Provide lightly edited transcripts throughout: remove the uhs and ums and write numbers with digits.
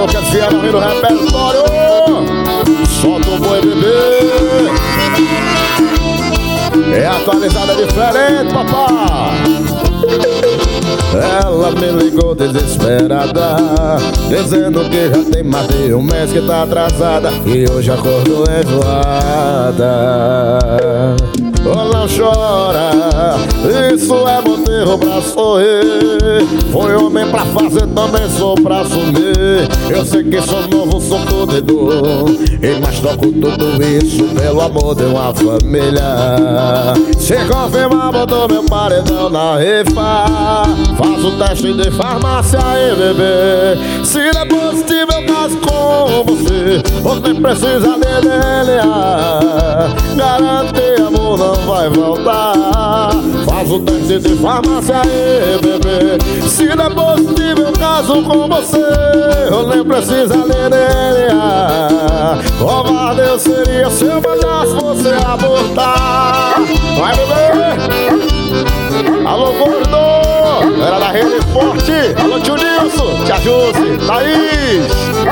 Lucas Viana vem no repertório. Solta o boi, bebê. É atualizada diferente, papai. Ela me ligou desesperada, dizendo que já tem mais de um mês que tá atrasada e hoje acordou enjoada. Oh, não chora, isso é motivo pra sorrir. Foi homem pra fazer, também sou pra assumir. Eu sei que sou novo, sou fodedor, e mas troco tudo isso pelo amor de uma família. Se confirmar, botou meu paredão na rifa. Faz o teste de farmácia aí, bebê. Se der positivo eu caso com você, ou nem precisa de DNA. Garanto que amor não vai voltar. Faz o teste de farmácia aí, bebê. Se der positivo eu caso com você, ou nem precisa de DNA. Covarde eu seria se eu mandasse você abortar. Vai, bebê. Alô, gordo. Era da Rede Forte. Alô, tio Nilson, tia Jússi, Thaís.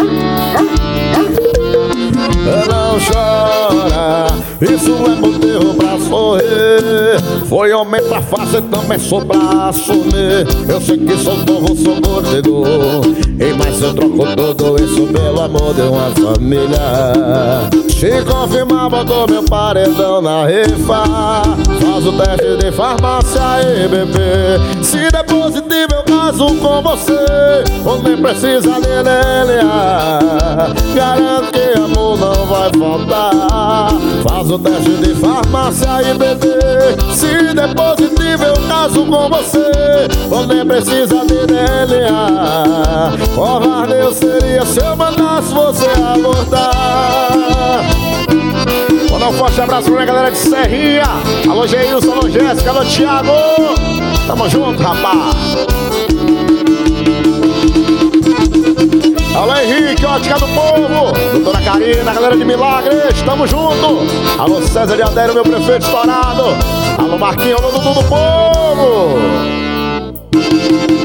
Não chora, isso é motivo pra sorrir. Foi homem pra fazer, também sou pra assumir. Eu sei que sou novo, sou gordedor, e mas eu troco tudo isso pelo amor de uma família. Se confirmar, botou meu paredão na rifa. Faz o teste de farmácia aí, bebê. Se der positivo eu caso com você, ou nem precisa de DNA. Garanto que amor não vai faltar. Faz o teste de farmácia aí, bebê. Se der positivo eu caso com você, ou nem precisa de DNA. Covarde eu seria se eu mandasse você abortar. Vou dar um forte abraço pra minha galera de Serrinha. Alô, Geilson, alô, Jéssica, alô, Thiago. Tamo junto, rapaz. Alô, Henrique, ótica do povo. Doutora Karina, galera de Milagres, tamo junto. Alô, César de Adério, meu prefeito estourado. Alô, Marquinhos, alô, Dudu do povo.